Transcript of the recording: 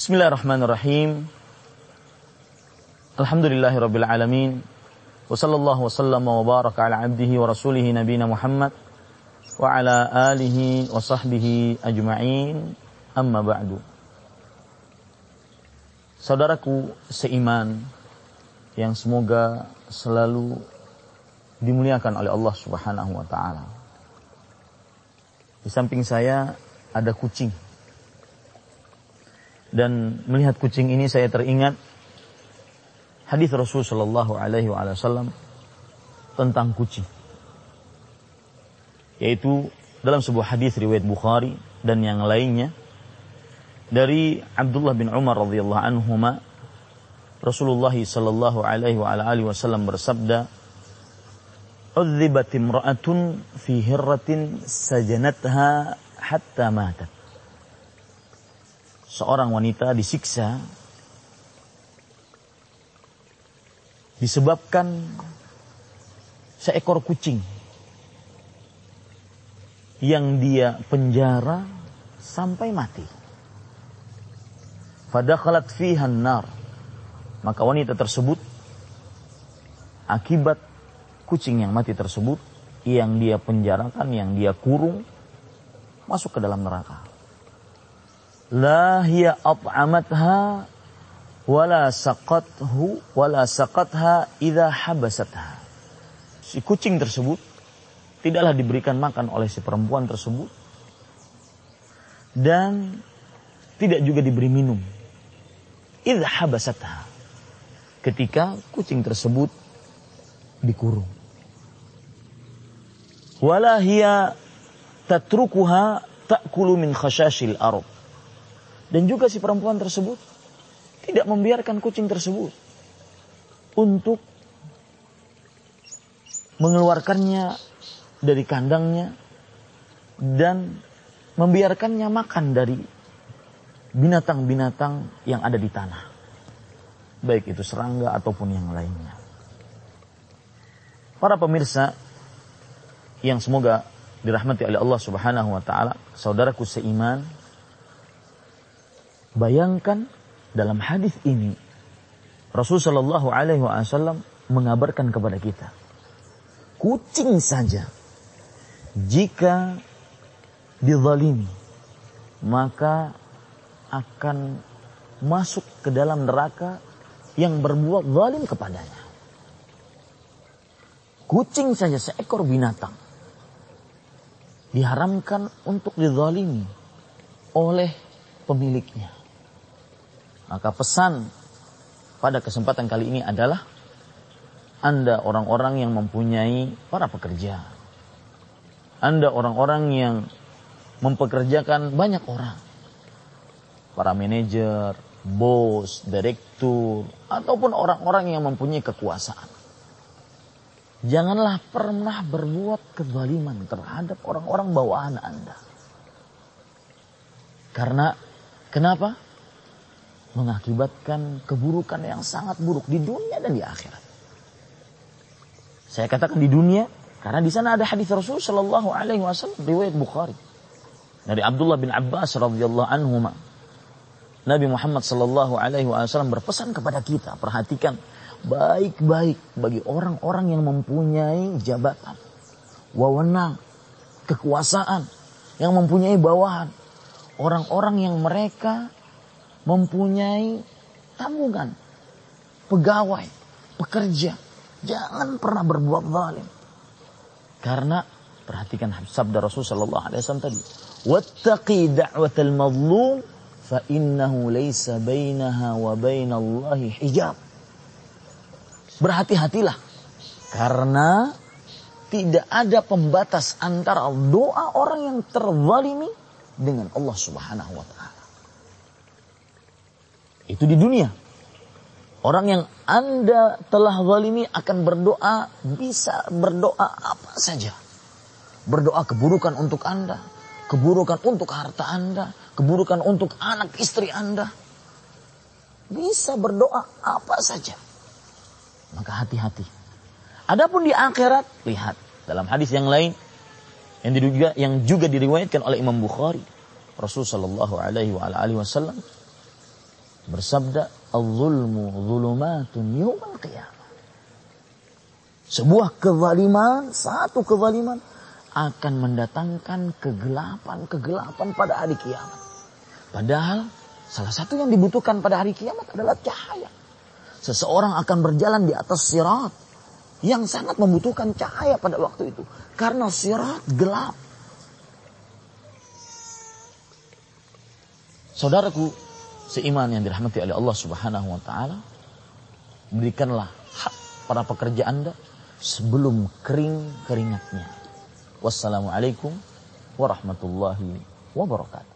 Bismillahirrahmanirrahim. Alhamdulillahirabbil alamin. Wa sallallahu wasallam wa baraka ala abdihi wa rasulihi nabiyina Muhammad wa ala alihi wa sahbihi ajma'in. Amma ba'du. Saudaraku seiman yang semoga selalu dimuliakan oleh Allah Subhanahu wa taala. Di samping saya ada kucing. Dan melihat kucing ini saya teringat hadis Rasul sallallahu alaihi wasallam tentang kucing. Yaitu dalam sebuah hadis riwayat Bukhari dan yang lainnya dari Abdullah bin Umar radhiyallahu anhuma, Rasulullah sallallahu alaihi wasallam bersabda, "Udzibat imra'atun fi hirratin sajanatha hatta matat." Seorang wanita disiksa disebabkan seekor kucing yang dia penjara sampai mati. Fadakhalat fiha an-nar. Maka wanita tersebut akibat kucing yang mati tersebut, yang dia penjarakan, yang dia kurung, masuk ke dalam neraka. La hiya at'amatha wala saqatha idza habasatha. Si kucing tersebut tidaklah diberikan makan oleh si perempuan tersebut dan tidak juga diberi minum. Idza habasatha, ketika kucing tersebut dikurung. Wala hiya tatrukuha ta'kulu min khashashil ardh. Dan juga si perempuan tersebut tidak membiarkan kucing tersebut untuk mengeluarkannya dari kandangnya dan membiarkannya makan dari binatang-binatang yang ada di tanah. Baik itu serangga ataupun yang lainnya. Para pemirsa yang semoga dirahmati oleh Allah Subhanahu wa taala, saudaraku seiman, bayangkan dalam hadis ini Rasulullah sallallahu alaihi wasallam mengabarkan kepada kita, kucing saja jika dizalimi maka akan masuk ke dalam neraka yang berbuat zalim kepadanya. Kucing saja, seekor binatang, diharamkan untuk dizalimi oleh pemiliknya. Maka pesan pada kesempatan kali ini adalah Anda orang-orang yang mempunyai para pekerja. Anda orang-orang yang mempekerjakan banyak orang. Para manajer, bos, direktur, ataupun orang-orang yang mempunyai kekuasaan. Janganlah pernah berbuat kezaliman terhadap orang-orang bawahan Anda. Karena kenapa? Mengakibatkan keburukan yang sangat buruk di dunia dan di akhirat. Saya katakan di dunia karena di sana ada hadis Rasul sallallahu alaihi wasallam riwayat Bukhari dari Abdullah bin Abbas radhiyallahu anhuma. Nabi Muhammad sallallahu alaihi wasallam berpesan kepada kita, perhatikan baik-baik bagi orang-orang yang mempunyai jabatan, wewenang, kekuasaan, yang mempunyai bawahan, orang-orang yang mereka mempunyai tanggungan, pegawai, pekerja, jangan pernah berbuat zalim. Karena perhatikan sabda Rasul sallallahu alaihi wasallam tadi, wattaqi da'watal mazlum fa innahu laysa bainaha wa bainallahi hijab. Berhati-hatilah karena tidak ada pembatas antara doa orang yang terzalimi dengan Allah Subhanahu wa taala. Itu di dunia. Orang yang Anda telah zalimi akan berdoa, bisa berdoa apa saja. Berdoa keburukan untuk Anda, keburukan untuk harta Anda, keburukan untuk anak istri Anda. Bisa berdoa apa saja. Maka hati-hati. Adapun di akhirat, lihat dalam hadis yang lain yang juga diriwayatkan oleh Imam Bukhari, Rasul sallallahu alaihi wasallam bersabda, "Al-zulmu zulumatun yaumal qiyamah." Sebuah kezaliman, satu kezaliman akan mendatangkan kegelapan pada hari kiamat. Padahal salah satu yang dibutuhkan pada hari kiamat adalah cahaya. Seseorang akan berjalan di atas sirat yang sangat membutuhkan cahaya pada waktu itu. Karena sirat gelap. Saudaraku seiman yang dirahmati oleh Allah Subhanahu wa taala, berikanlah hak para pekerja Anda sebelum kering keringatnya. Wassalamualaikum warahmatullahi wabarakatuh.